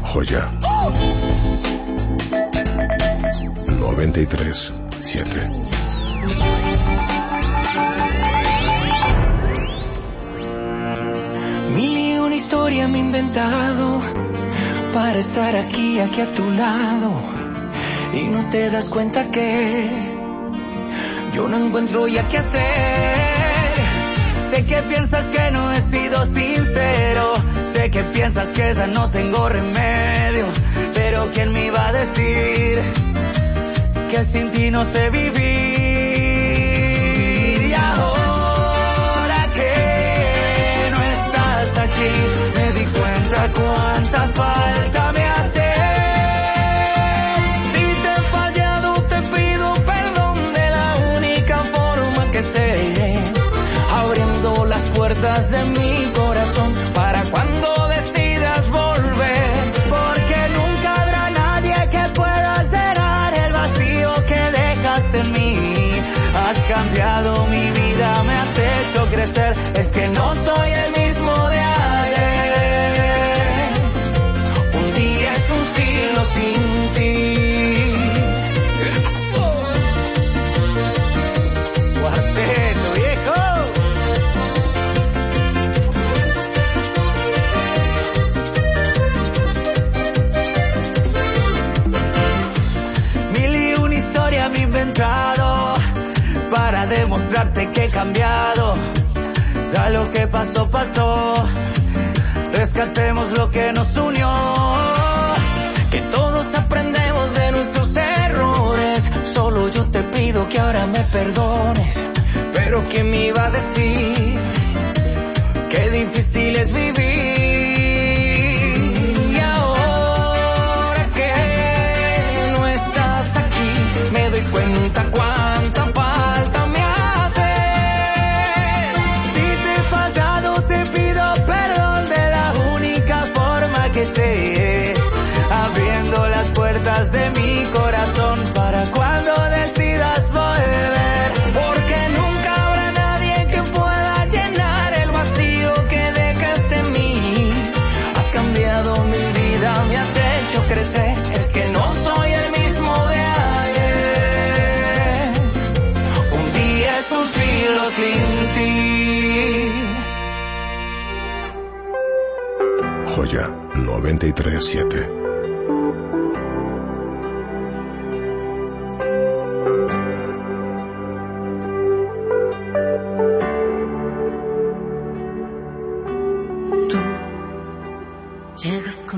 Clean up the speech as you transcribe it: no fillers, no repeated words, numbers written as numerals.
Joya 93.7. Mil y una historia me he inventado para estar aquí a tu lado, y no te das cuenta que yo no encuentro ya qué hacer. Sé que piensas que no he sido sincero, sé que piensas que ya no tengo remedio, pero ¿quién me iba a decir que sin ti no sé vivir? Y ahora que no estás aquí, me di cuenta cuánta falta me hace. Si te he fallado, te pido perdón de la única forma que sé, abriendo las puertas de mi corazón para cuando decidas volver, porque nunca habrá nadie que pueda llenar el vacío que dejaste en mí. Has cambiado mi vida, me has hecho crecer, es que no soy el mismo de ayer. Un día es un siglo sin ti. Cuarteto, viejo. Mil y una historia me he inventado para demostrarte que he cambiado. Ya lo que pasó, pasó. Rescatemos lo que nos unió, que todos aprendemos de nuestros errores. Solo yo te pido que ahora me perdones, pero ¿quién me iba a decir qué difícil es vivir? Y ahora que no estás aquí, me doy cuenta cuánta falta me hace. Si te he fallado, te pido perdón de la única forma que sé, abriendo las puertas de mi corazón para cuando decidas volver, porque nunca habrá nadie que pueda llenar el vacío que dejaste en mí. Has cambiado mi vida, me has hecho crecer, es que no soy el mismo de ayer. Un día es un siglo sin ti. Joya 93.7. Llegas con